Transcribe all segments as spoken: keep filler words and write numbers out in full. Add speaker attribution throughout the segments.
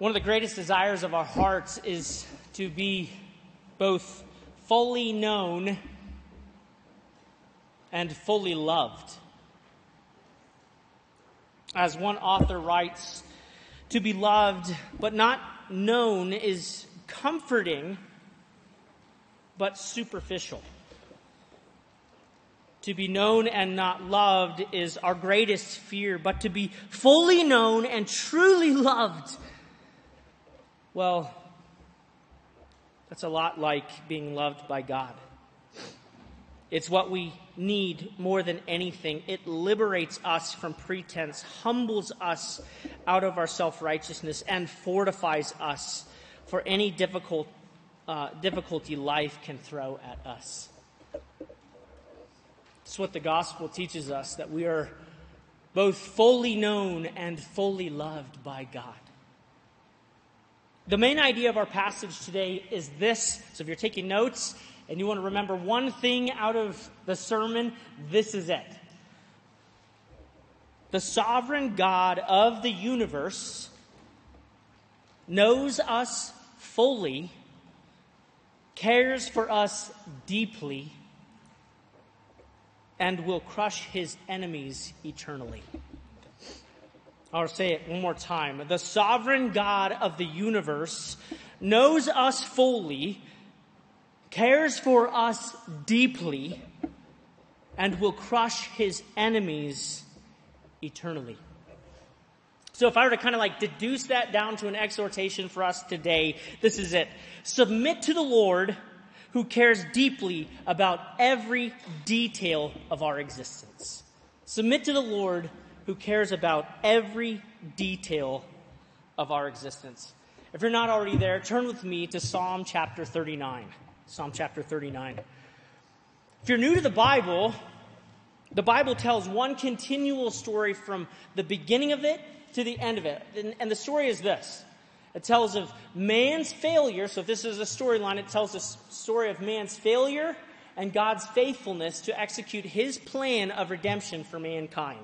Speaker 1: One of the greatest desires of our hearts is to be both fully known and fully loved. As one author writes, to be loved but not known is comforting but superficial. To be known and not loved is our greatest fear, but to be fully known and truly loved, well, that's a lot like being loved by God. It's what we need more than anything. It liberates us from pretense, humbles us out of our self-righteousness, and fortifies us for any difficult uh, difficulty life can throw at us. It's what the gospel teaches us, that we are both fully known and fully loved by God. The main idea of our passage today is this. So if you're taking notes and you want to remember one thing out of the sermon, this is it. The sovereign God of the universe knows us fully, cares for us deeply, and will crush his enemies eternally. I'll say it one more time. The sovereign God of the universe knows us fully, cares for us deeply, and will crush his enemies eternally. So if I were to kind of like deduce that down to an exhortation for us today, this is it. Submit to the Lord, who cares deeply about every detail of our existence. Submit to the Lord, who cares about every detail of our existence. If you're not already there, turn with me to Psalm chapter thirty-nine. Psalm chapter thirty-nine. If you're new to the Bible, the Bible tells one continual story from the beginning of it to the end of it. And, and the story is this. It tells of man's failure. So if this is a storyline, it tells the story of man's failure and God's faithfulness to execute his plan of redemption for mankind.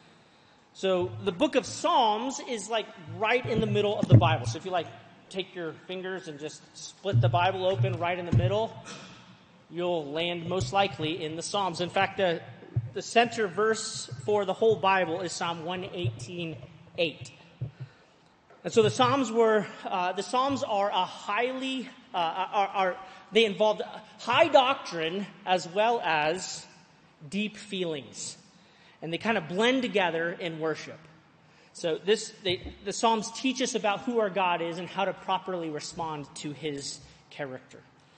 Speaker 1: So the book of Psalms is like right in the middle of the Bible. So if you like take your fingers and just split the Bible open right in the middle, you'll land most likely in the Psalms. In fact, the, the center verse for the whole Bible is Psalm one eighteen eight. And so the Psalms were, uh, the Psalms are a highly, uh, are, are, they involved high doctrine as well as deep feelings. And they kind of blend together in worship. So this, they, the Psalms teach us about who our God is and how to properly respond to his character.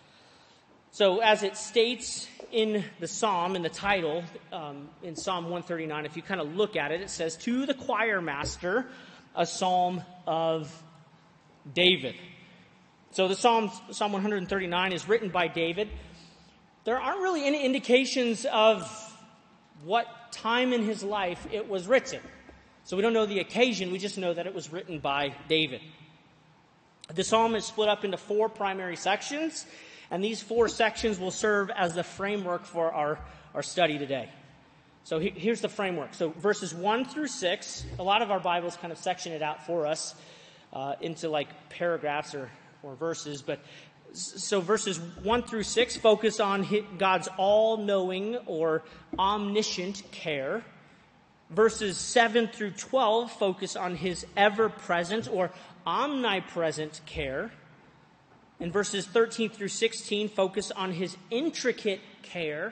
Speaker 1: So as it states in the Psalm, in the title, um, in Psalm one thirty-nine, if you kind of look at it, it says, "To the choir master, a psalm of David." So the Psalm, Psalm one thirty-nine is written by David. There aren't really any indications of what time in his life it was written. So we don't know the occasion, we just know that it was written by David. The psalm is split up into four primary sections, and these four sections will serve as the framework for our, our study today. So he, here's the framework. So verses one through six, a lot of our Bibles kind of section it out for us uh, into like paragraphs or, or verses, but so verses one through six focus on God's all-knowing or omniscient care. Verses seven through twelve focus on his ever-present or omnipresent care. And verses thirteen through sixteen focus on his intricate care.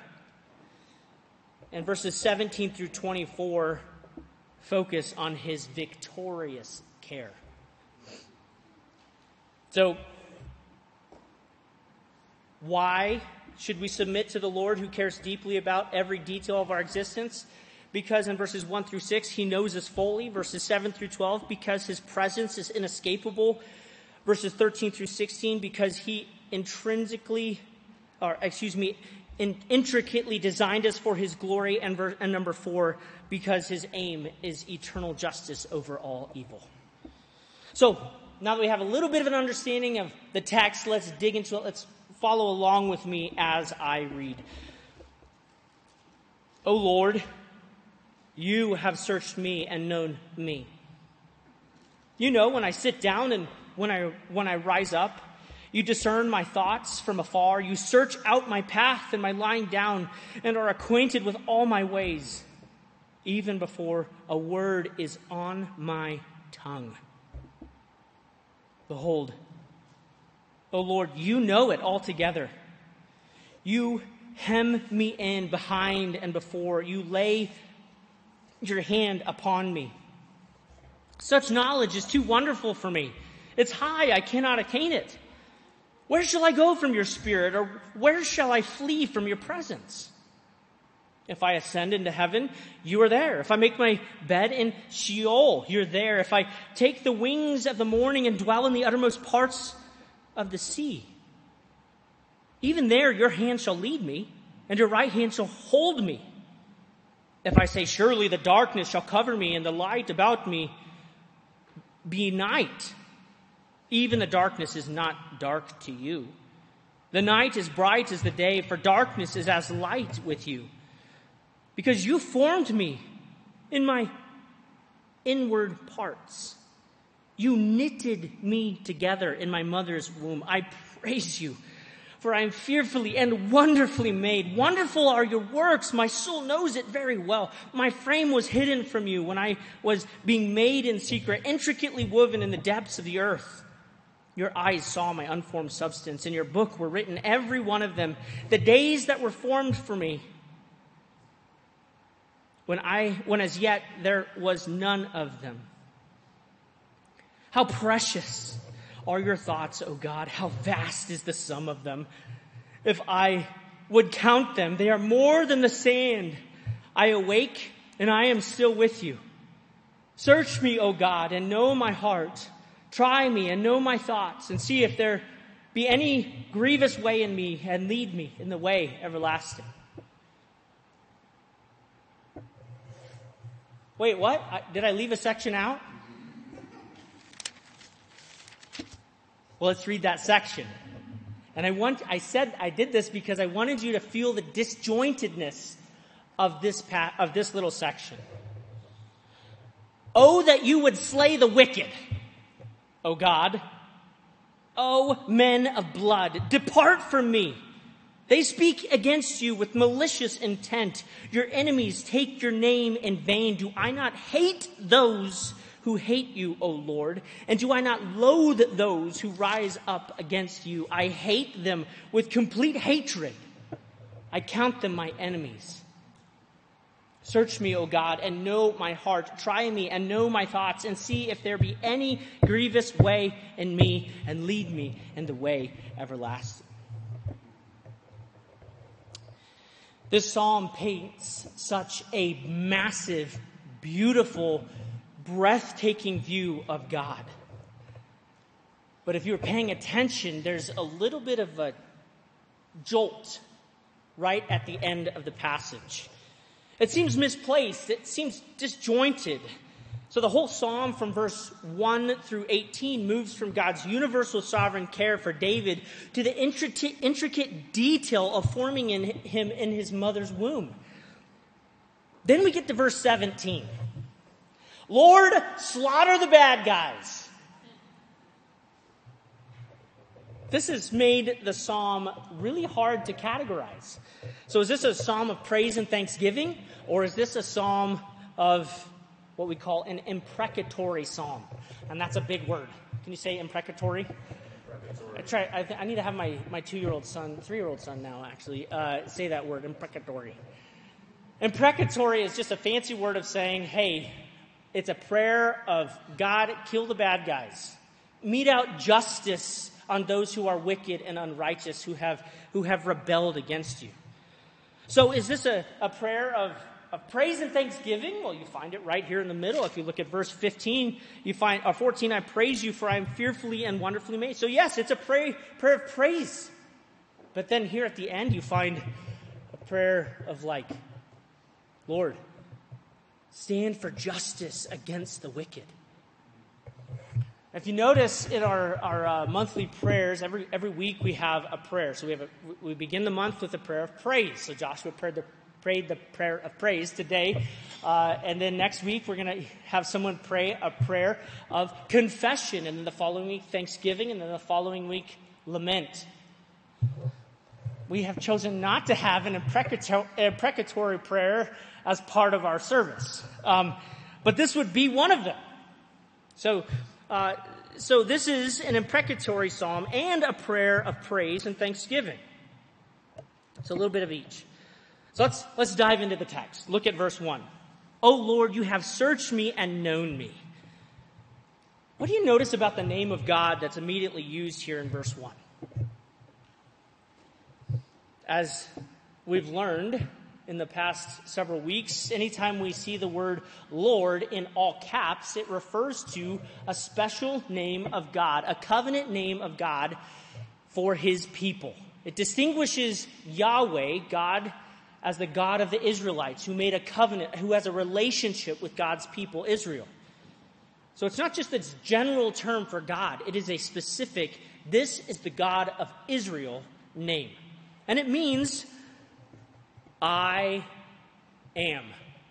Speaker 1: And verses seventeen through twenty-four focus on his victorious care. So, why should we submit to the Lord who cares deeply about every detail of our existence? Because in verses one through six, he knows us fully. Verses seven through twelve, because his presence is inescapable. Verses thirteen through sixteen, because he intrinsically, or excuse me, in, intricately designed us for his glory. And, ver, and number four, because his aim is eternal justice over all evil. So, now that we have a little bit of an understanding of the text, let's dig into it. Let's follow along with me as I read. O Lord, you have searched me and known me. You know when I sit down and when I when I rise up. You discern my thoughts from afar. You search out my path and my lying down and are acquainted with all my ways, even before a word is on my tongue. Behold, O Lord, you know it altogether. You hem me in behind and before. You lay your hand upon me. Such knowledge is too wonderful for me. It's high, I cannot attain it. Where shall I go from your spirit, or where shall I flee from your presence? If I ascend into heaven, you are there. If I make my bed in Sheol, you're there. If I take the wings of the morning and dwell in the uttermost parts of the sea, even there your hand shall lead me, and your right hand shall hold me. If I say, surely the darkness shall cover me, and the light about me be night, even the darkness is not dark to you. The night is bright as the day, for darkness is as light with you. Because you formed me in my inward parts. You knitted me together in my mother's womb. I praise you, for I am fearfully and wonderfully made. Wonderful are your works. My soul knows it very well. My frame was hidden from you when I was being made in secret, intricately woven in the depths of the earth. Your eyes saw my unformed substance. In your book were written, every one of them, the days that were formed for me, when I, when as yet there was none of them. How precious are your thoughts, O God. How vast is the sum of them. If I would count them, they are more than the sand. I awake and I am still with you. Search me, O God, and know my heart. Try me and know my thoughts, and see if there be any grievous way in me, and lead me in the way everlasting. Wait, what? I, did I leave a section out? Well, let's read that section. And I want, I said I did this because I wanted you to feel the disjointedness of this pa- of this little section. Oh, that you would slay the wicked, O God. O men of blood, depart from me. They speak against you with malicious intent. Your enemies take your name in vain. Do I not hate those who hate you, O Lord? And do I not loathe those who rise up against you? I hate them with complete hatred. I count them my enemies. Search me, O God, and know my heart. Try me and know my thoughts, and see if there be any grievous way in me, and lead me in the way everlasting. This psalm paints such a massive, beautiful, breathtaking view of God. But if you're paying attention, there's a little bit of a jolt right at the end of the passage. It seems misplaced. It seems disjointed. So the whole psalm from verse one through eighteen moves from God's universal sovereign care for David to the intricate, intricate detail of forming in him in his mother's womb. Then we get to verse seventeen. Lord, slaughter the bad guys. This has made the psalm really hard to categorize. So is this a psalm of praise and thanksgiving, or is this a psalm of what we call an imprecatory psalm? And that's a big word. Can you say imprecatory? I try. I, th- I need to have my, my two-year-old son, three-year-old son now, actually, uh, say that word, imprecatory. Imprecatory is just a fancy word of saying, hey, it's a prayer of God, kill the bad guys. Mete out justice on those who are wicked and unrighteous, who have who have rebelled against you. So is this a, a prayer of, of praise and thanksgiving? Well, you find it right here in the middle. If you look at verse fifteen, you find, or fourteen, I praise you for I am fearfully and wonderfully made. So yes, it's a pray, prayer of praise. But then here at the end, you find a prayer of like, Lord, stand for justice against the wicked. If you notice in our, our uh, monthly prayers, every every week we have a prayer. So we have a, we begin the month with a prayer of praise. So Joshua prayed the prayed the prayer of praise today. Uh, and then next week, we're going to have someone pray a prayer of confession. And then the following week, thanksgiving. And then the following week, lament. We have chosen not to have an imprecatory prayer as part of our service. Um, but this would be one of them. So, uh, so this is an imprecatory psalm and a prayer of praise and thanksgiving. So a little bit of each. So let's, let's dive into the text. Look at verse one. "O Lord, you have searched me and known me." What do you notice about the name of God that's immediately used here in verse one? As we've learned in the past several weeks, anytime we see the word Lord in all caps, it refers to a special name of God, a covenant name of God for his people. It distinguishes Yahweh, God, as the God of the Israelites, who made a covenant, who has a relationship with God's people, Israel. So it's not just this general term for God. It is a specific, this is the God of Israel name. And it means, I am.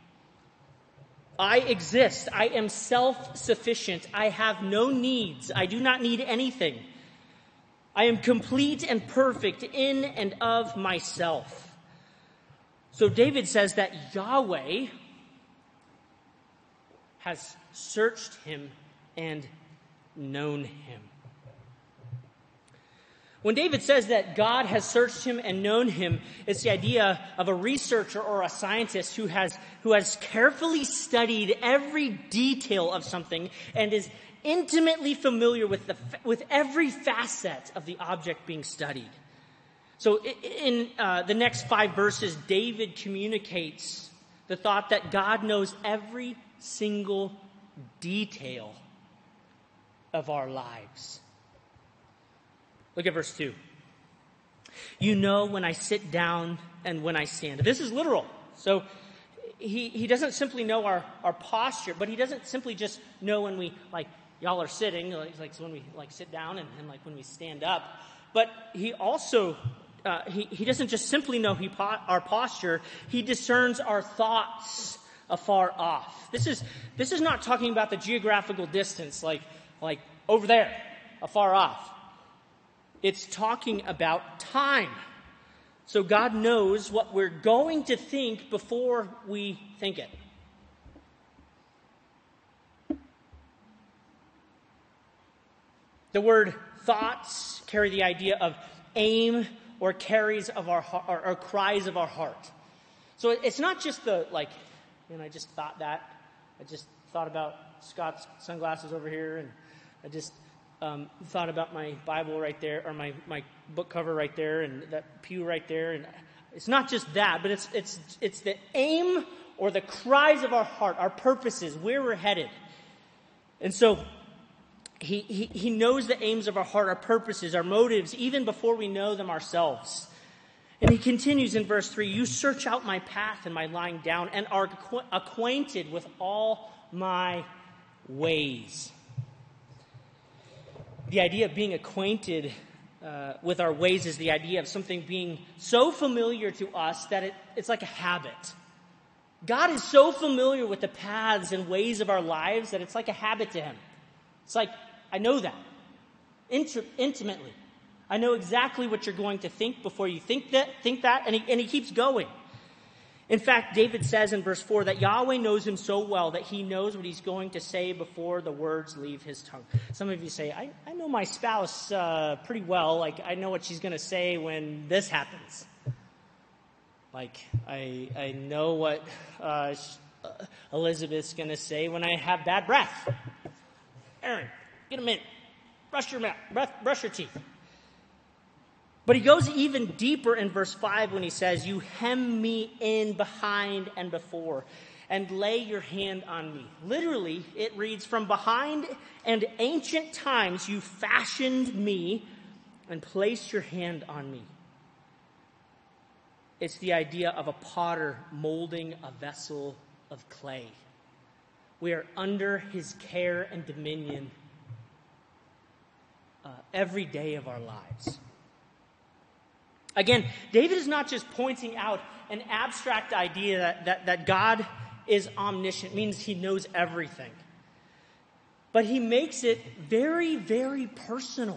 Speaker 1: I exist. I am self-sufficient. I have no needs. I do not need anything. I am complete and perfect in and of myself. So David says that Yahweh has searched him and known him. When David says that God has searched him and known him, it's the idea of a researcher or a scientist who has, who has carefully studied every detail of something and is intimately familiar with the, with every facet of the object being studied. So in uh, the next five verses, David communicates the thought that God knows every single detail of our lives. Look at verse two. "You know when I sit down and when I stand." This is literal. So he, he doesn't simply know our, our posture, but he doesn't simply just know when we, like, y'all are sitting, like, like when we, like, sit down and, and, like, when we stand up. But he also, uh, he, he doesn't just simply know he po- our posture, he discerns our thoughts afar off. This is, this is not talking about the geographical distance, like, like over there, afar off. It's talking about time. So God knows what we're going to think before we think it. The word thoughts carry the idea of aim or carries of our or, or cries of our heart. So it's not just the, like, you know, I just thought that. I just thought about Scott's sunglasses over here, and I just Um, thought about my Bible right there, or my, my book cover right there, and that pew right there. And it's not just that, but it's it's it's the aim or the cries of our heart, our purposes, where we're headed. And so he, he, he knows the aims of our heart, our purposes, our motives, even before we know them ourselves. And he continues in verse three, "You search out my path and my lying down, and are acqu- acquainted with all my ways." The idea of being acquainted uh, with our ways is the idea of something being so familiar to us that it, it's like a habit. God is so familiar with the paths and ways of our lives that it's like a habit to him. It's like, I know that Int- intimately. I know exactly what you're going to think before you think that, think that, and he, and he keeps going. In fact, David says in verse four that Yahweh knows him so well that he knows what he's going to say before the words leave his tongue. Some of you say, I, I know my spouse uh, pretty well. Like, I know what she's going to say when this happens. Like, I I know what uh, Elizabeth's going to say when I have bad breath. Aaron, get a minute. Brush your mouth. Brush, brush your teeth. But he goes even deeper in verse five when he says, "You hem me in behind and before, and lay your hand on me." Literally, it reads, "From behind and ancient times you fashioned me and placed your hand on me." It's the idea of a potter molding a vessel of clay. We are under his care and dominion uh, every day of our lives. Again, David is not just pointing out an abstract idea that, that, that God is omniscient, means he knows everything. But he makes it very, very personal.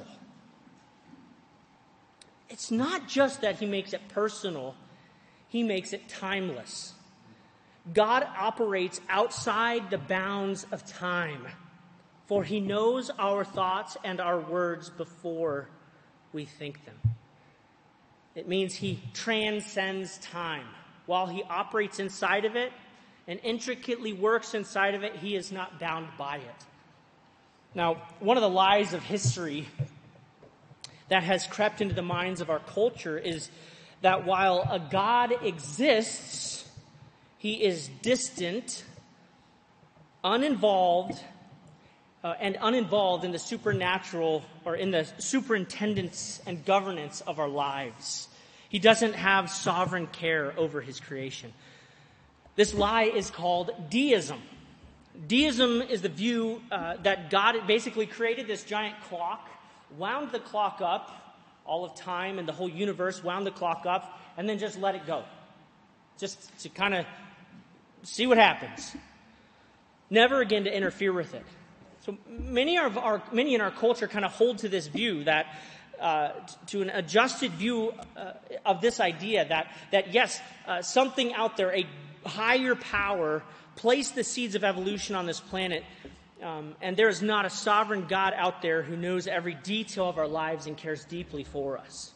Speaker 1: It's not just that he makes it personal, he makes it timeless. God operates outside the bounds of time, for he knows our thoughts and our words before we think them. It means he transcends time. While he operates inside of it and intricately works inside of it, he is not bound by it. Now, one of the lies of history that has crept into the minds of our culture is that while a God exists, he is distant, uninvolved, uh, and uninvolved in the supernatural or in the superintendence and governance of our lives. He doesn't have sovereign care over his creation. This lie is called deism. Deism is the view uh, that God basically created this giant clock, wound the clock up, all of time and the whole universe, wound the clock up, and then just let it go. Just to kind of see what happens. Never again to interfere with it. So many of our many in our culture kind of hold to this view that uh, to an adjusted view uh, of this idea that that yes, uh, something out there, a higher power, placed the seeds of evolution on this planet, um, and there is not a sovereign God out there who knows every detail of our lives and cares deeply for us.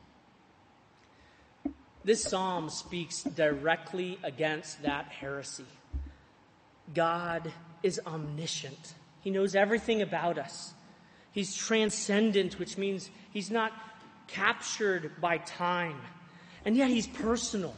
Speaker 1: This psalm speaks directly against that heresy. God is omniscient. He knows everything about us. He's transcendent, which means he's not captured by time. And yet he's personal.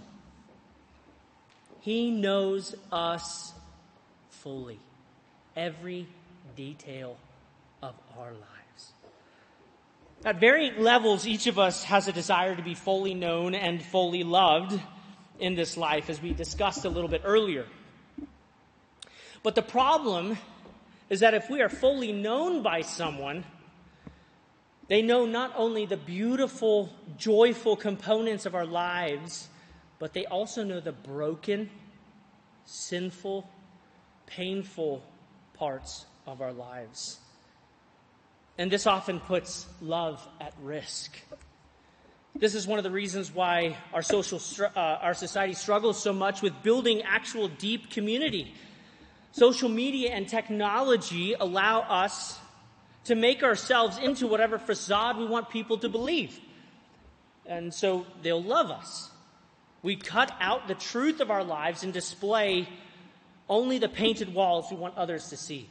Speaker 1: He knows us fully. Every detail of our lives. At varying levels, each of us has a desire to be fully known and fully loved in this life, as we discussed a little bit earlier. But the problem is that if we are fully known by someone, they know not only the beautiful, joyful components of our lives, but they also know the broken, sinful, painful parts of our lives. And this often puts love at risk. This is one of the reasons why our social, uh, our society struggles so much with building actual deep community. Social media and technology allow us to make ourselves into whatever facade we want people to believe. And so they'll love us. We cut out the truth of our lives and display only the painted walls we want others to see.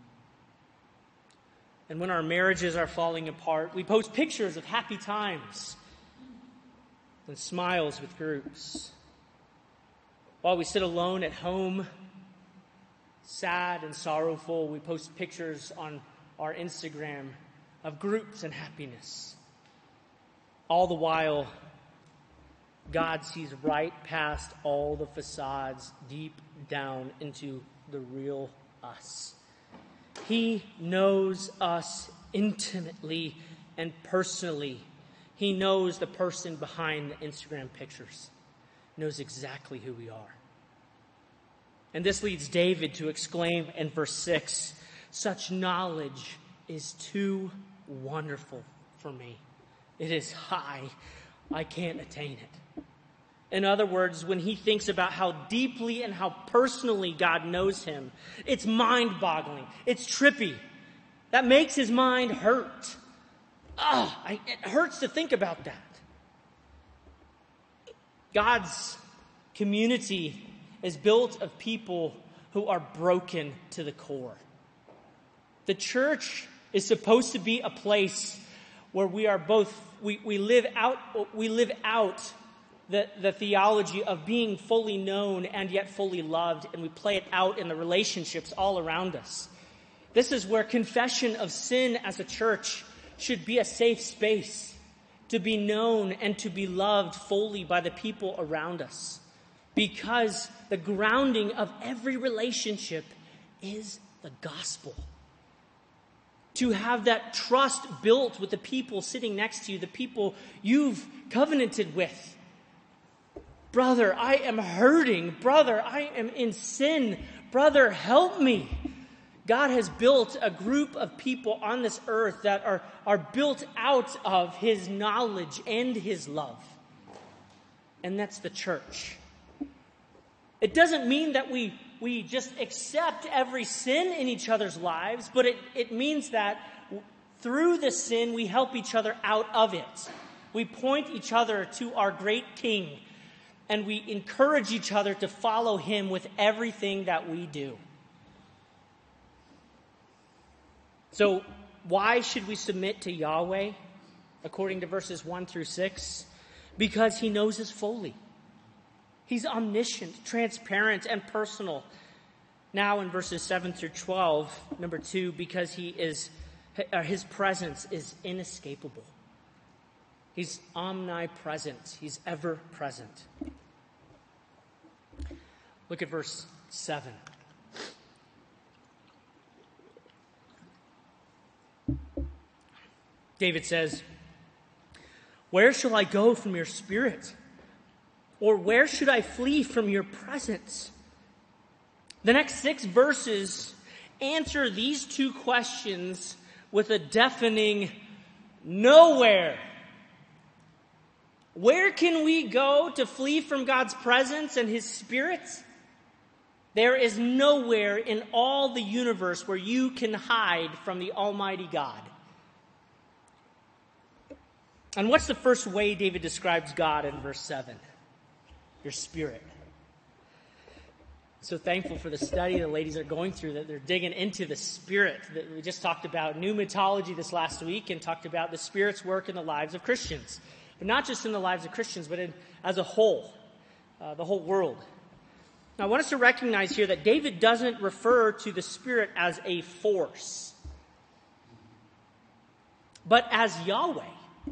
Speaker 1: And when our marriages are falling apart, we post pictures of happy times and smiles with groups. While we sit alone at home, sad and sorrowful, we post pictures on our Instagram of groups and happiness. All the while, God sees right past all the facades deep down into the real us. He knows us intimately and personally. He knows the person behind the Instagram pictures. He knows exactly who we are. And this leads David to exclaim in verse six, "Such knowledge is too wonderful for me. It is high. I can't attain it." In other words, when he thinks about how deeply and how personally God knows him, it's mind-boggling. It's trippy. That makes his mind hurt. Ah, I, it hurts to think about that. God's community is built of people who are broken to the core. The church is supposed to be a place where we are both, we, we live out, we live out the, the theology of being fully known and yet fully loved, and we play it out in the relationships all around us. This is where confession of sin as a church should be a safe space to be known and to be loved fully by the people around us. Because the grounding of every relationship is the gospel. to have that trust built with the people sitting next to you, the people you've covenanted with. Brother, I am hurting. Brother, I am in sin. Brother, help me. God has built a group of people on this earth that are, are built out of his knowledge and his love. And that's the church. It doesn't mean that we, we just accept every sin in each other's lives, but it, it means that through the sin, we help each other out of it. We point each other to our great King, and we encourage each other to follow him with everything that we do. So, why should we submit to Yahweh, according to verses one through six? Because he knows us fully. He's omniscient, transparent, and personal. Now in verses seven through twelve, number two, because he is, his presence is inescapable. He's omnipresent. He's ever present. Look at verse seven. David says, "Where shall I go from your spirit? Or where should I flee from your presence?" The next six verses answer these two questions with a deafening nowhere. Where can we go to flee from God's presence and his spirit? There is nowhere in all the universe where you can hide from the Almighty God. And what's the first way David describes God in verse seven? Your spirit. So thankful for the study the ladies are going through, that they're digging into the spirit. We just talked about pneumatology this last week and talked about the Spirit's work in the lives of Christians. But not just in the lives of Christians, but in, as a whole, uh, the whole world. Now I want us to recognize here that David doesn't refer to the Spirit as a force, but as Yahweh.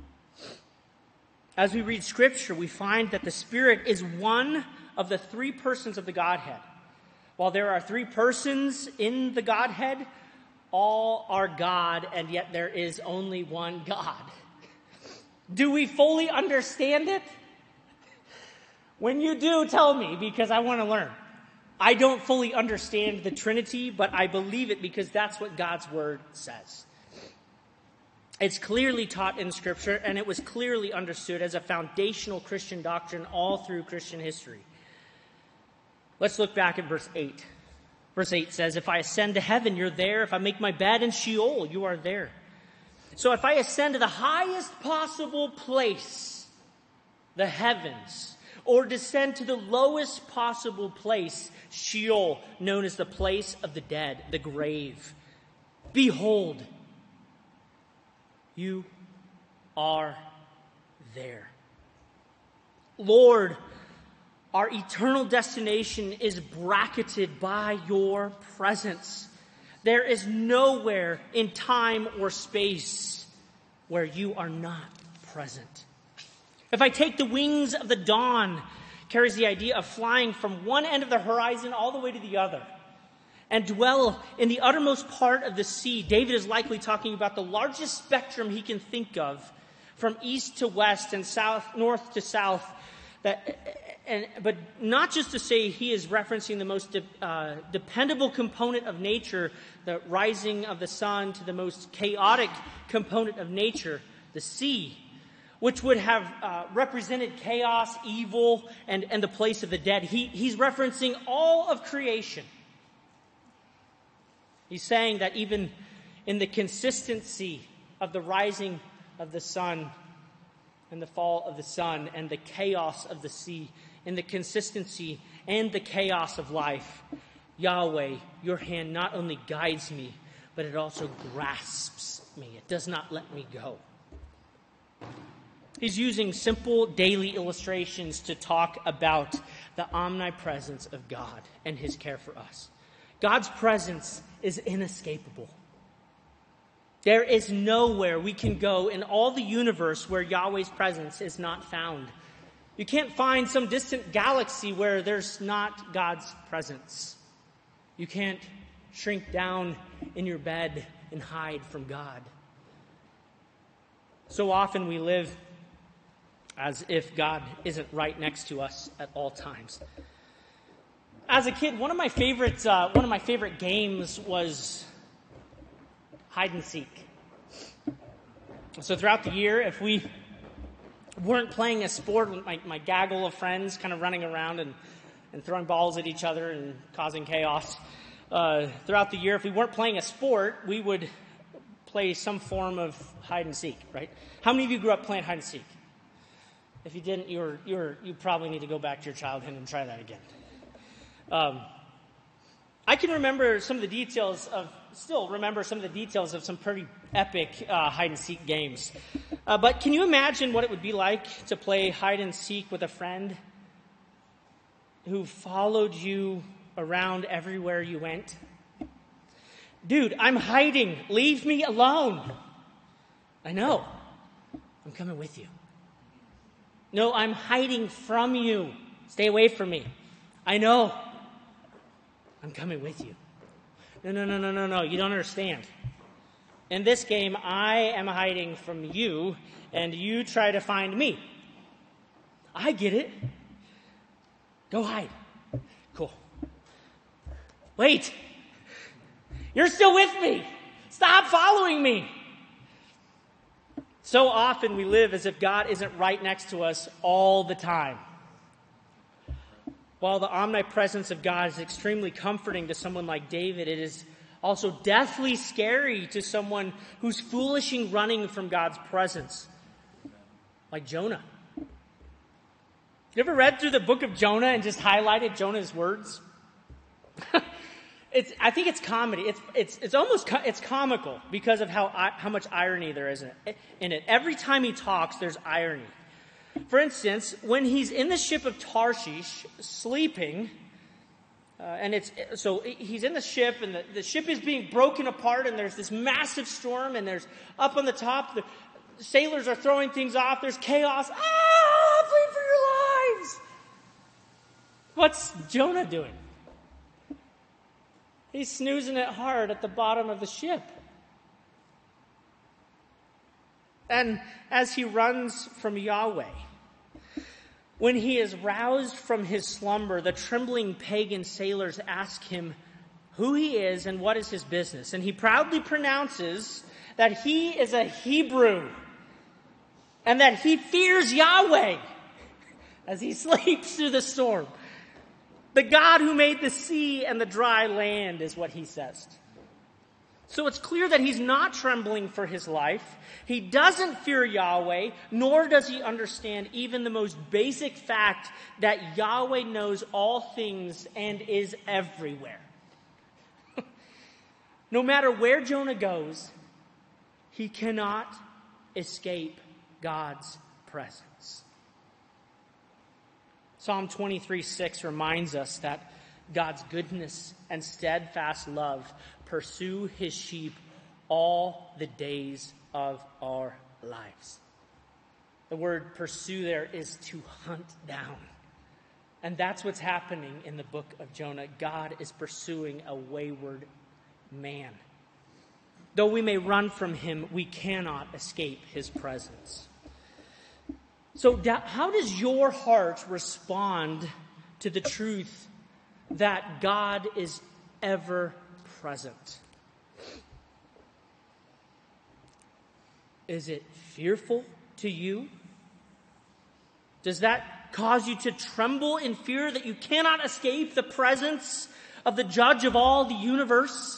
Speaker 1: As we read Scripture, we find that the Spirit is one of the three persons of the Godhead. While there are three persons in the Godhead, all are God, and yet there is only one God. Do we fully understand it? When you do, tell me, because I want to learn. I don't fully understand the Trinity, but I believe it because that's what God's Word says. It's clearly taught in Scripture, and it was clearly understood as a foundational Christian doctrine all through Christian history. Let's look back at verse eight. Verse eight says, "If I ascend to heaven, you're there. If I make my bed in Sheol, you are there." So if I ascend to the highest possible place, the heavens, or descend to the lowest possible place, Sheol, known as the place of the dead, the grave, behold, you are there. Lord, our eternal destination is bracketed by your presence. There is nowhere in time or space where you are not present. If I take the wings of the dawn, carries the idea of flying from one end of the horizon all the way to the other, and dwell in the uttermost part of the sea, David is likely talking about the largest spectrum he can think of, from east to west and south, north to south. That, and, but not just to say he is referencing the most de, uh, dependable component of nature, the rising of the sun, to the most chaotic component of nature, the sea, which would have uh, represented chaos, evil, and, and the place of the dead. He, he's referencing all of creation. He's saying that even in the consistency of the rising of the sun and the fall of the sun and the chaos of the sea, in the consistency and the chaos of life, Yahweh, your hand not only guides me, but it also grasps me. It does not let me go. He's using simple daily illustrations to talk about the omnipresence of God and his care for us. God's presence is inescapable. There is nowhere we can go in all the universe where Yahweh's presence is not found. You can't find some distant galaxy where there's not God's presence. You can't shrink down in your bed and hide from God. So often we live as if God isn't right next to us at all times. As a kid, one of my favorite uh, one of my favorite games was hide and seek. So throughout the year, if we weren't playing a sport with my, my gaggle of friends kind of running around and, and throwing balls at each other and causing chaos, uh, throughout the year, if we weren't playing a sport, we would play some form of hide and seek, right? How many of you grew up playing hide and seek? If you didn't, you're, you're, you probably need to go back to your childhood and try that again. Um, I can remember some of the details of, still remember some of the details of some pretty epic uh, hide and seek games. Uh, but can you imagine what it would be like to play hide and seek with a friend who followed you around everywhere you went? Dude, I'm hiding. Leave me alone. I know. I'm coming with you. No, I'm hiding from you. Stay away from me. I know. I'm coming with you. No, no, no, no, no, no. You don't understand. In this game, I am hiding from you, and you try to find me. I get it. Go hide. Cool. Wait. You're still with me. Stop following me. So often we live as if God isn't right next to us all the time. While the omnipresence of God is extremely comforting to someone like David, it is also deathly scary to someone who's foolishly running from God's presence, like Jonah. You ever read through the book of Jonah and just highlighted Jonah's words? It's, I think it's comedy. It's, it's, it's almost, co- it's comical because of how, how much irony there is in it. in it. Every time he talks, there's irony. For instance, when he's in the ship of Tarshish, sleeping, uh, and it's, so he's in the ship, and the, the ship is being broken apart, and there's this massive storm, and there's, up on the top, the sailors are throwing things off, there's chaos. Ah, flee for your lives! What's Jonah doing? He's snoozing it hard at the bottom of the ship. And as he runs from Yahweh, when he is roused from his slumber, the trembling pagan sailors ask him who he is and what is his business. And he proudly pronounces that he is a Hebrew and that he fears Yahweh as he sleeps through the storm. The God who made the sea and the dry land is what he says. So it's clear that he's not trembling for his life. He doesn't fear Yahweh, nor does he understand even the most basic fact that Yahweh knows all things and is everywhere. No matter where Jonah goes, he cannot escape God's presence. Psalm twenty-three six reminds us that God's goodness and steadfast love pursue his sheep all the days of our lives. The word pursue there is to hunt down. And that's what's happening in the book of Jonah. God is pursuing a wayward man. Though we may run from him, we cannot escape his presence. So how does your heart respond to the truth that God is ever present? Is it fearful to you? Does that cause you to tremble in fear that you cannot escape the presence of the judge of all the universe?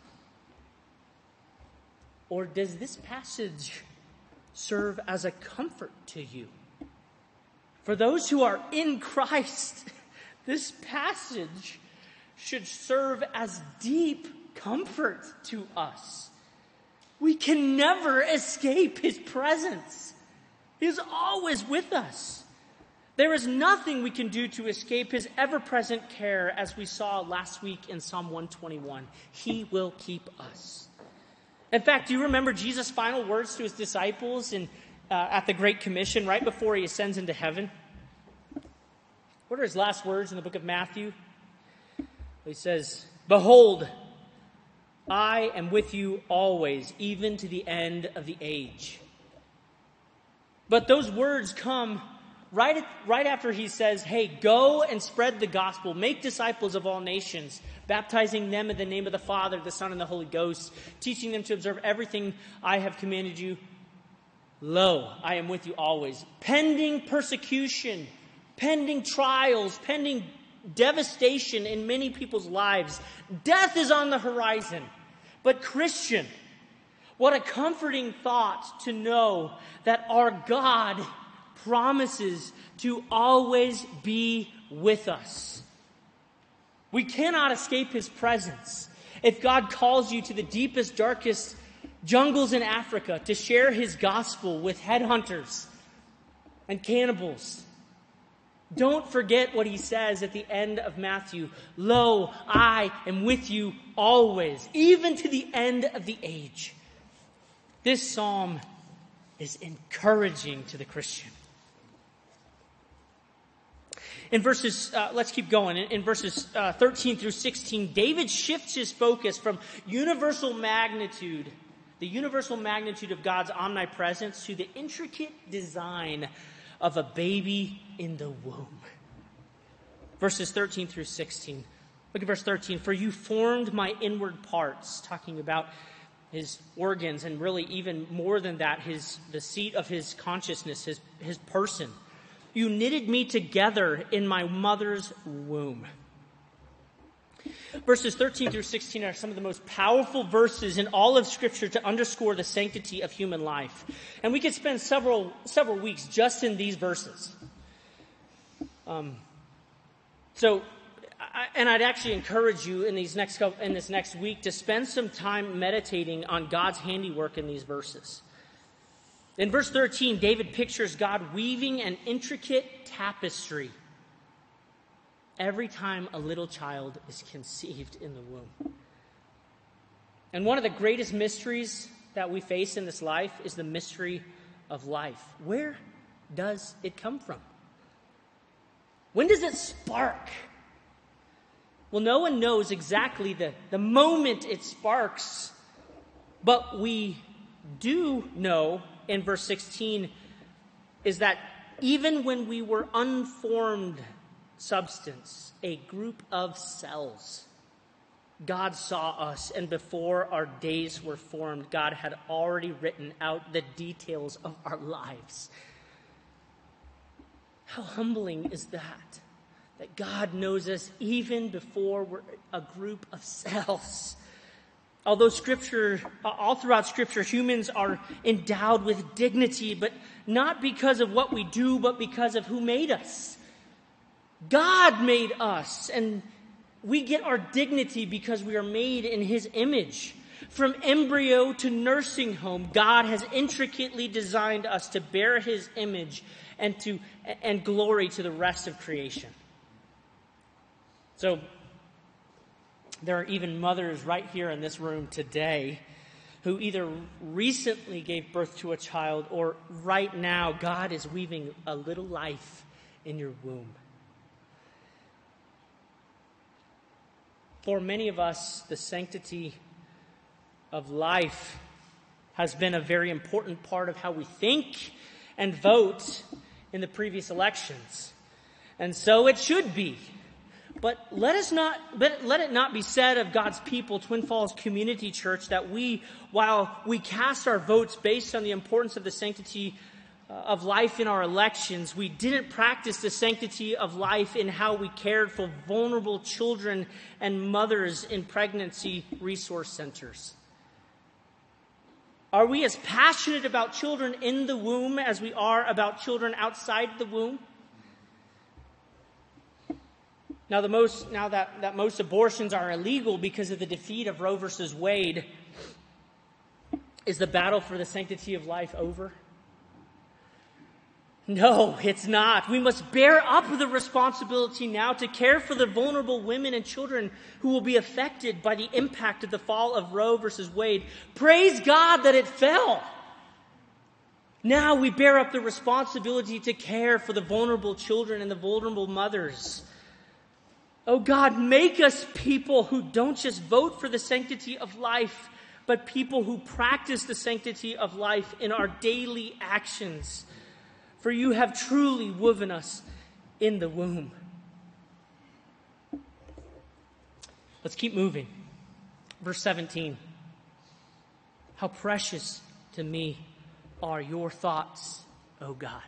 Speaker 1: Or does this passage serve as a comfort to you? For those who are in Christ, this passage should serve as deep comfort to us. We can never escape his presence. He is always with us. There is nothing we can do to escape his ever-present care, as we saw last week in Psalm one twenty-one. He will keep us. In fact, do you remember Jesus' final words to his disciples in, uh, at the Great Commission right before he ascends into heaven? What are his last words in the book of Matthew? He says, "Behold, I am with you always, even to the end of the age. But those words come right, at, right after he says, hey, go and spread the gospel, make disciples of all nations, baptizing them in the name of the Father, the Son, and the Holy Ghost, teaching them to observe everything I have commanded you. Lo, I am with you always. Pending persecution, pending trials, pending devastation in many people's lives. Death is on the horizon. But Christian, what a comforting thought to know that our God promises to always be with us. We cannot escape his presence. If God calls you to the deepest, darkest jungles in Africa to share his gospel with headhunters and cannibals, don't forget what he says at the end of Matthew. Lo, I am with you always, even to the end of the age. This psalm is encouraging to the Christian. In verses, uh, let's keep going. In, in verses uh, thirteen through sixteen, David shifts his focus from universal magnitude, the universal magnitude of God's omnipresence, to the intricate design of a baby in the womb. Verses thirteen through sixteen. Look at verse thirteen. For you formed my inward parts, talking about his organs, and really even more than that, his the seat of his consciousness, his, his person. You knitted me together in my mother's womb. Verses thirteen through sixteen are some of the most powerful verses in all of Scripture to underscore the sanctity of human life. And we could spend several several weeks just in these verses. Um, so, I, and I'd actually encourage you in these next couple, in this next week to spend some time meditating on God's handiwork in these verses. In verse thirteen, David pictures God weaving an intricate tapestry every time a little child is conceived in the womb. And one of the greatest mysteries that we face in this life is the mystery of life. Where does it come from? When does it spark? Well, no one knows exactly the, the moment it sparks, but we do know in verse sixteen is that even when we were unformed substance, a group of cells, God saw us, and before our days were formed, God had already written out the details of our lives. How humbling is that? That God knows us even before we're a group of cells. Although Scripture, all throughout Scripture, humans are endowed with dignity, but not because of what we do, but because of who made us. God made us, and we get our dignity because we are made in his image. From embryo to nursing home, God has intricately designed us to bear his image and to and glory to the rest of creation. So, there are even mothers right here in this room today who either recently gave birth to a child or right now God is weaving a little life in your womb. For many of us, the sanctity of life has been a very important part of how we think and vote in the previous elections. And so it should be. But let us not, but let it not be said of God's people, Twin Falls Community Church, that we, while we cast our votes based on the importance of the sanctity of life in our elections, we didn't practice the sanctity of life in how we cared for vulnerable children and mothers in pregnancy resource centers. Are we as passionate about children in the womb as we are about children outside the womb? Now, the most now that, that most abortions are illegal because of the defeat of Roe versus Wade, is the battle for the sanctity of life over? No, it's not. We must bear up the responsibility now to care for the vulnerable women and children who will be affected by the impact of the fall of Roe versus Wade. Praise God that it fell. Now we bear up the responsibility to care for the vulnerable children and the vulnerable mothers Oh God, make us people who don't just vote for the sanctity of life, but people who practice the sanctity of life in our daily actions. For you have truly woven us in the womb. Let's keep moving. Verse seventeen. How precious to me are your thoughts, O God.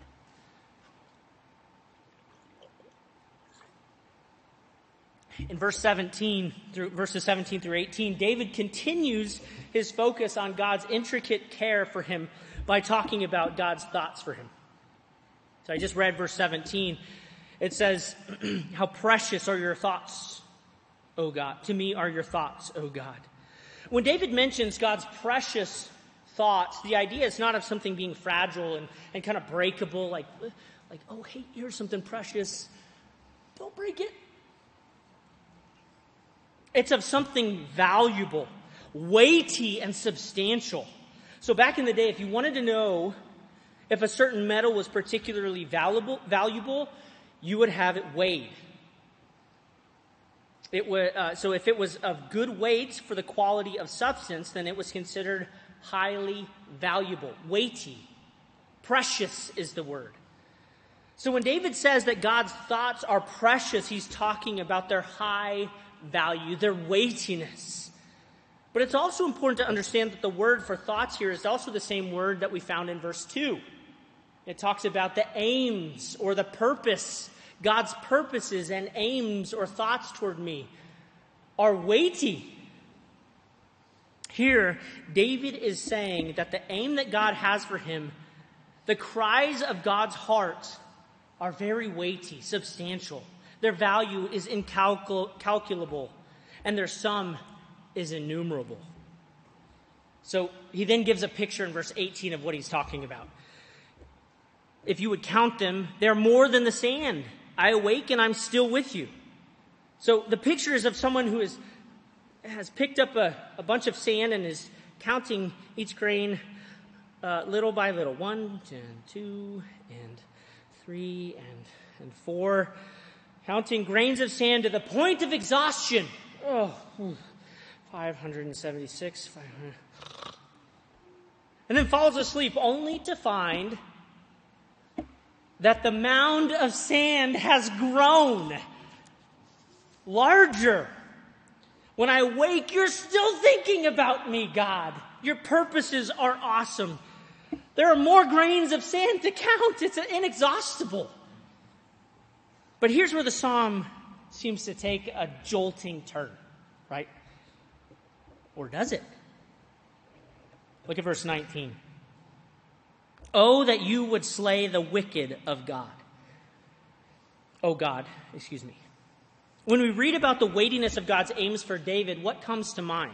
Speaker 1: In verse seventeen, through verses seventeen through eighteen, David continues his focus on God's intricate care for him by talking about God's thoughts for him. So I just read verse seventeen. It says, how precious are your thoughts, O God. To me are your thoughts, O God. When David mentions God's precious thoughts, the idea is not of something being fragile and, and kind of breakable, like, like, oh, hey, here's something precious. Don't break it. It's of something valuable, weighty, and substantial. So back in the day, if you wanted to know if a certain metal was particularly valuable, valuable, you would have it weighed. It would, uh, so if it was of good weight for the quality of substance, then it was considered highly valuable, weighty. Precious is the word. So when David says that God's thoughts are precious, he's talking about their high value, their weightiness. But it's also important to understand that the word for thoughts here is also the same word that we found in verse two. It talks about the aims or the purpose. God's purposes and aims or thoughts toward me are weighty. Here, David is saying that the aim that God has for him, the cries of God's heart, are very weighty, substantial. Their value is incalculable, and their sum is innumerable. So he then gives a picture in verse eighteen of what he's talking about. If you would count them, they're more than the sand. I awake and I'm still with you. So the picture is of someone who is, has picked up a, a bunch of sand and is counting each grain uh, little by little. One, and two, and three, and, and four. Counting grains of sand to the point of exhaustion. Oh, five hundred seventy-six. five hundred. And then falls asleep only to find that the mound of sand has grown larger. When I wake, you're still thinking about me, God. Your purposes are awesome. There are more grains of sand to count. It's inexhaustible. But here's where the psalm seems to take a jolting turn, right? Or does it? Look at verse nineteen. Oh, that you would slay the wicked of God. Oh God, excuse me. When we read about the weightiness of God's aims for David, what comes to mind?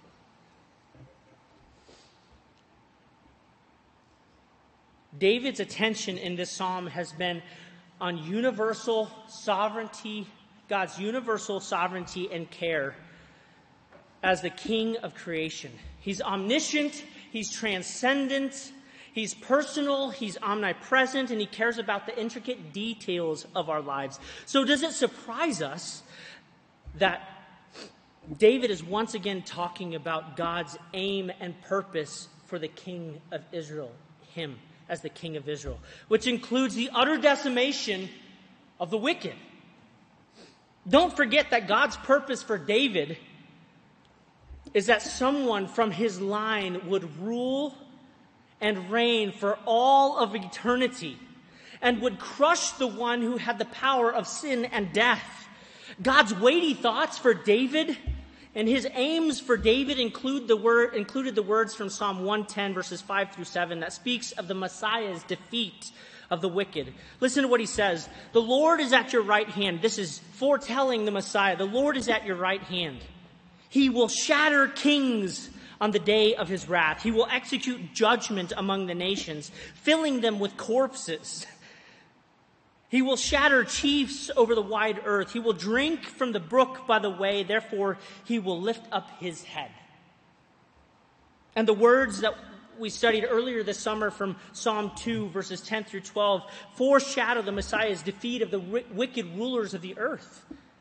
Speaker 1: David's attention in this psalm has been on universal sovereignty, God's universal sovereignty and care as the King of creation. He's omniscient, he's transcendent, he's personal, he's omnipresent, and he cares about the intricate details of our lives. So does it surprise us that David is once again talking about God's aim and purpose for the King of Israel, him as the King of Israel, which includes the utter decimation of the wicked? Don't forget that God's purpose for David is that someone from his line would rule and reign for all of eternity and would crush the one who had the power of sin and death. God's weighty thoughts for David and his aims for David include the word, included the words from Psalm one ten, verses five through seven, that speaks of the Messiah's defeat of the wicked. Listen to what he says. The Lord is at your right hand. This is foretelling the Messiah. The Lord is at your right hand. He will shatter kings on the day of his wrath. He will execute judgment among the nations, filling them with corpses. He will shatter chiefs over the wide earth. He will drink from the brook by the way. Therefore, he will lift up his head. And the words that we studied earlier this summer from Psalm two, verses ten through twelve, foreshadow the Messiah's defeat of the wicked rulers of the earth.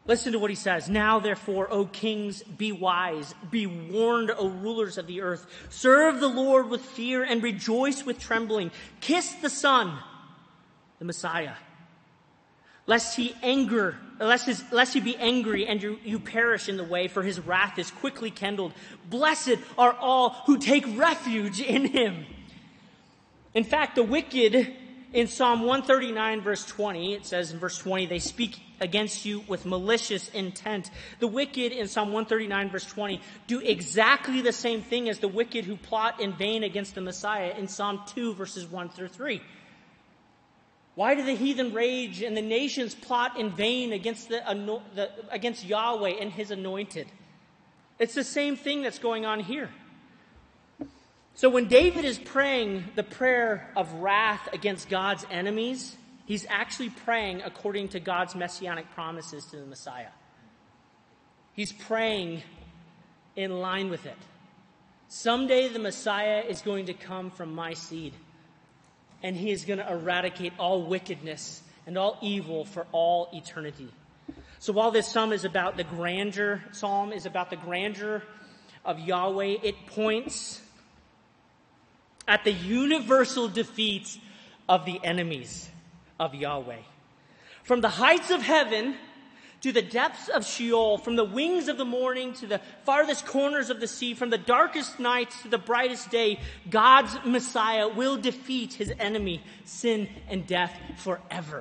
Speaker 1: Listen to what he says. Now, therefore, O kings, be wise. Be warned, O rulers of the earth. Serve the Lord with fear and rejoice with trembling. Kiss the Son, the Messiah, lest he anger, lest, his, lest he be angry and you, you perish in the way, for his wrath is quickly kindled. Blessed are all who take refuge in him. In fact, the wicked, in Psalm one thirty-nine, verse twenty, it says in verse twenty, they speak against you with malicious intent. The wicked in Psalm one thirty-nine, verse twenty, do exactly the same thing as the wicked who plot in vain against the Messiah in Psalm two, verses one through three. Why do the heathen rage and the nations plot in vain against the, the against Yahweh and his anointed? It's the same thing that's going on here. So when David is praying the prayer of wrath against God's enemies, he's actually praying according to God's messianic promises to the Messiah. He's praying in line with it. Someday the Messiah is going to come from my seed, and he is going to eradicate all wickedness and all evil for all eternity. So while this psalm is about the grandeur, psalm is about the grandeur of Yahweh, it points at the universal defeat of the enemies of Yahweh. From the heights of heaven to the depths of Sheol, from the wings of the morning to the farthest corners of the sea, from the darkest nights to the brightest day, God's Messiah will defeat his enemy, sin and death, forever.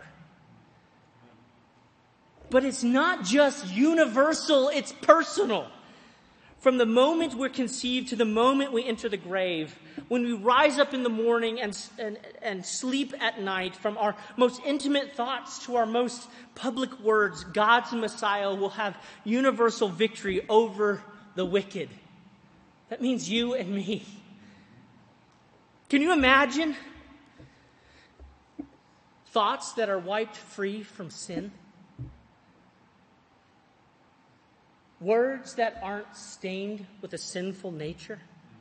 Speaker 1: But it's not just universal, it's personal. From the moment we're conceived to the moment we enter the grave, when we rise up in the morning and, and, and sleep at night, from our most intimate thoughts to our most public words, God's Messiah will have universal victory over the wicked. That means you and me. Can you imagine thoughts that are wiped free from sin? Words that aren't stained with a sinful nature?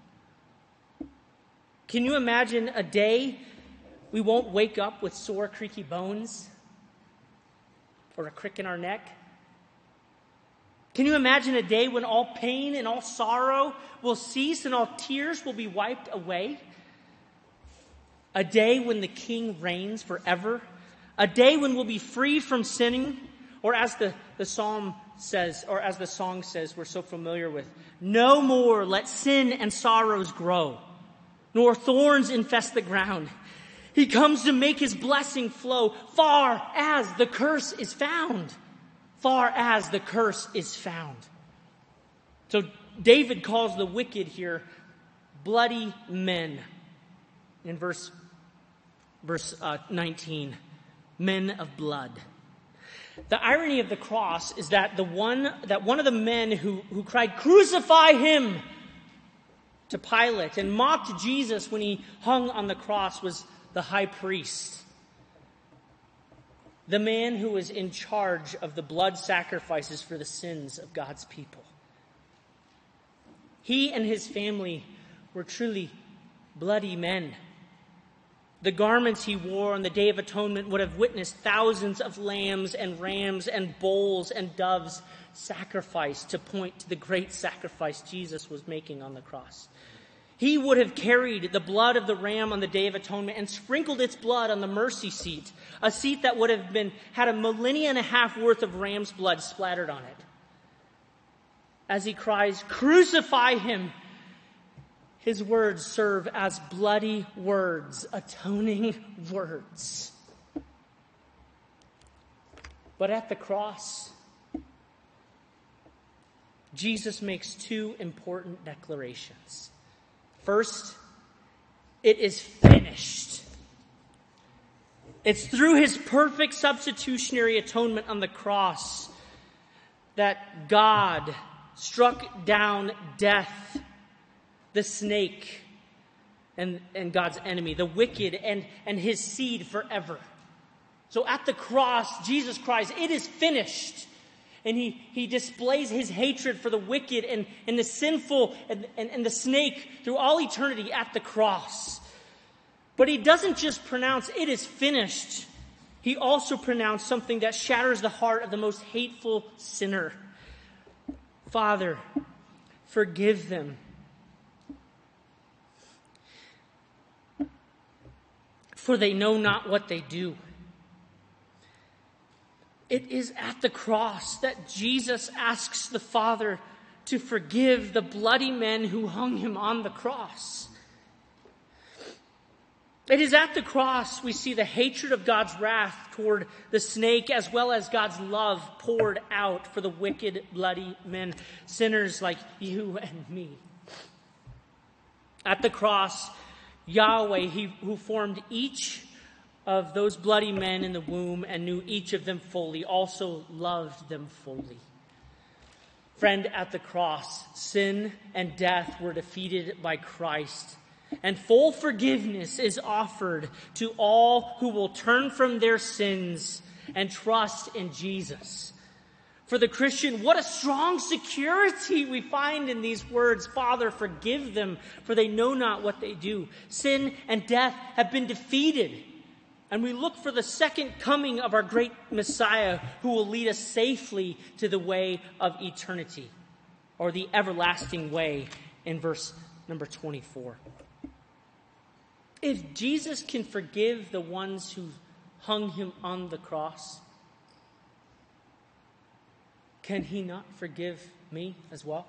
Speaker 1: Can you imagine a day we won't wake up with sore, creaky bones or a crick in our neck? Can you imagine a day when all pain and all sorrow will cease and all tears will be wiped away? A day when the King reigns forever? A day when we'll be free from sinning? Or as the, the psalm says, or as the song says we're so familiar with, no more let sin and sorrows grow, nor thorns infest the ground. He comes to make his blessing flow far as the curse is found. Far as the curse is found. So David calls the wicked here bloody men. In verse, verse uh, nineteen, men of blood. The irony of the cross is that the one that one of the men who, who cried, "Crucify him!" to Pilate and mocked Jesus when he hung on the cross was the high priest. The man who was in charge of the blood sacrifices for the sins of God's people. He and his family were truly bloody men. The garments he wore on the Day of Atonement would have witnessed thousands of lambs and rams and bulls and doves sacrificed to point to the great sacrifice Jesus was making on the cross. He would have carried the blood of the ram on the Day of Atonement and sprinkled its blood on the mercy seat, a seat that would have been had a millennia and a half worth of ram's blood splattered on it. As he cries, "Crucify him!" his words serve as bloody words, atoning words. But at the cross, Jesus makes two important declarations. First, it is finished. It's through his perfect substitutionary atonement on the cross that God struck down death, the snake, and, and God's enemy, the wicked, and, and his seed forever. So at the cross, Jesus cries, "It is finished." And he, he displays his hatred for the wicked and, and the sinful and, and, and the snake through all eternity at the cross. But he doesn't just pronounce, "It is finished." he also pronounced something that shatters the heart of the most hateful sinner. Father, forgive them. For they know not what they do. It is at the cross that Jesus asks the Father to forgive the bloody men who hung him on the cross. It is at the cross we see the hatred of God's wrath toward the snake, as well as God's love poured out for the wicked, bloody men, sinners like you and me. At the cross, Yahweh, he who formed each of those bloody men in the womb and knew each of them fully, also loved them fully. Friend, at the cross, sin and death were defeated by Christ, and full forgiveness is offered to all who will turn from their sins and trust in Jesus. For the Christian, what a strong security we find in these words. Father, forgive them, for they know not what they do. Sin and death have been defeated. And we look for the second coming of our great Messiah, who will lead us safely to the way of eternity, or the everlasting way in verse number twenty-four. If Jesus can forgive the ones who hung him on the cross, can he not forgive me as well?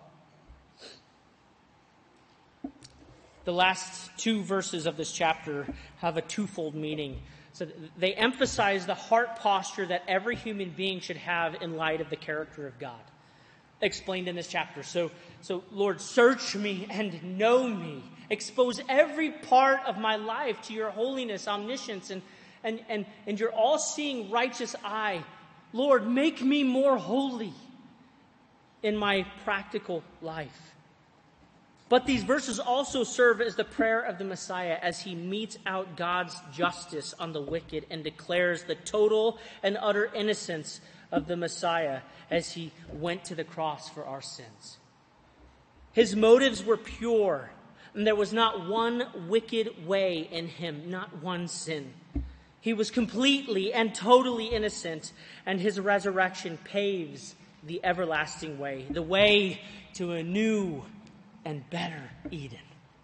Speaker 1: The last two verses of this chapter have a twofold meaning. So they emphasize the heart posture that every human being should have in light of the character of God, explained in this chapter. So, so Lord, search me and know me. Expose every part of my life to your holiness, omniscience, and, and, and, and your all-seeing righteous eye. Lord, make me more holy in my practical life. But these verses also serve as the prayer of the Messiah as he metes out God's justice on the wicked and declares the total and utter innocence of the Messiah as he went to the cross for our sins. His motives were pure, and there was not one wicked way in him, not one sin. He was completely and totally innocent, and his resurrection paves the everlasting way, the way to a new and better Eden.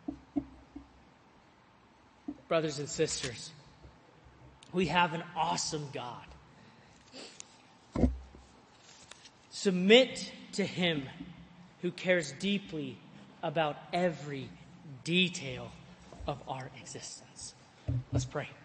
Speaker 1: Brothers and sisters, we have an awesome God. Submit to him who cares deeply about every detail of our existence. Let's pray.